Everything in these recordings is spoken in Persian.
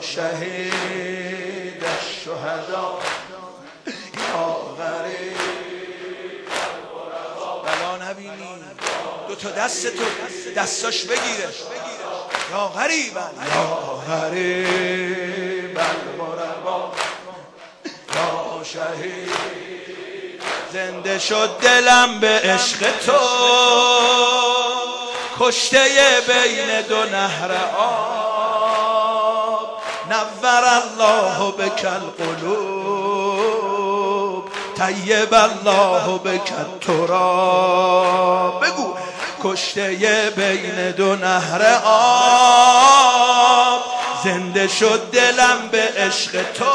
شهید الشهدا یا غریب بلا نبینی دو تا دست تو دستاش بگیره یا غریبا یا غریب الغربا یا شهید زنده شد دلم به عشق تو کشته بین دو نهر آب نور الله بک القلوب طیب الله بک التراب بگو کشته بین دو نهر آب زنده شد دلم به عشق تو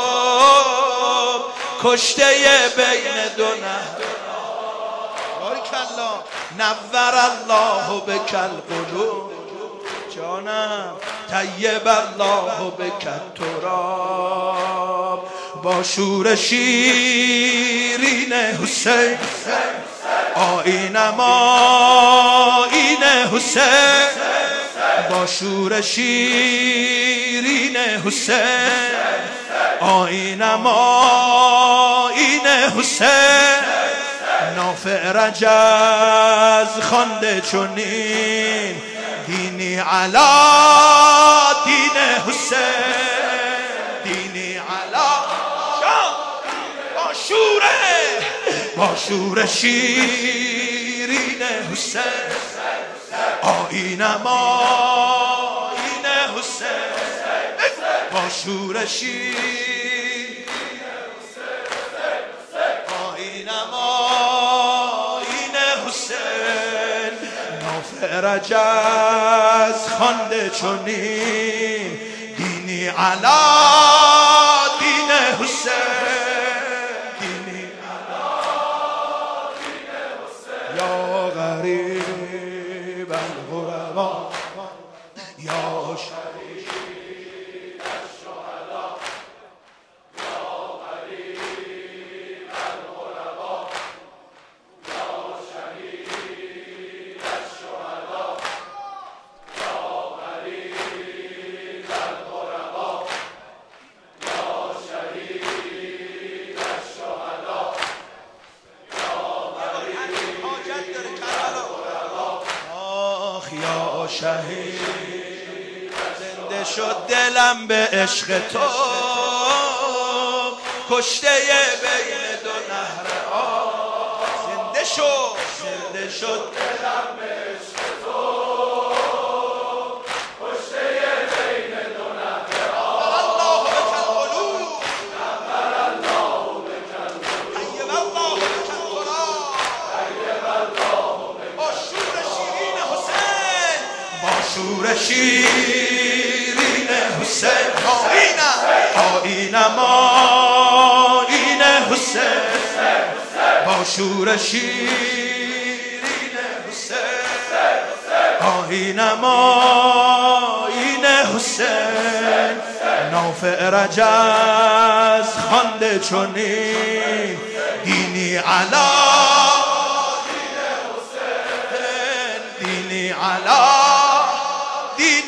کشته بین دو نهر بارک الله نور الله بک القلوب جانم طیب الله بک التراب با شور شیرین حسین آیینم آیین حسین با شور شیرین حسین آیینم آیین حسین نافع رجز خوانده چنین دینی علا دین حسین دینی علا با شور شیرین حسین آیینم آیین حسین با شور شیرین آیینم آیین حسین نافع رجز خوانده چنین دینی علا دین حسین دینی علا دین حسین یا غریب الغربا یا شهید الشهدا یا غریب الغربا یا شهید الشهدا یا غریب الغربا یا شهید الشهدا یا غریب حاجت داره کربلا آخ یا شهید زنده شد دلم به عشق تو کشته بین دو نهر آب زنده شد دلم به عشق تو کشته بین دو نهر آب الله بک القلوب نور الله بک القلوب طیب الله بک التراب طیب الله با شور شیرین حسین با شور شیرین حسین آیینم آیین حسین با شور شیرین حسین آیینم آیین حسین نافع رجز خوانده چنین دینی علا دین حسین دینی علا دین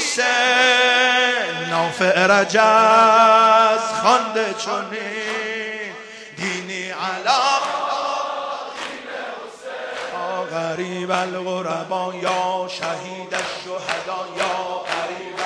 حسین نافع رجز خوانده چنین دینی علا دین حسین غریب الغربا یا شهید الشهدا یا غریب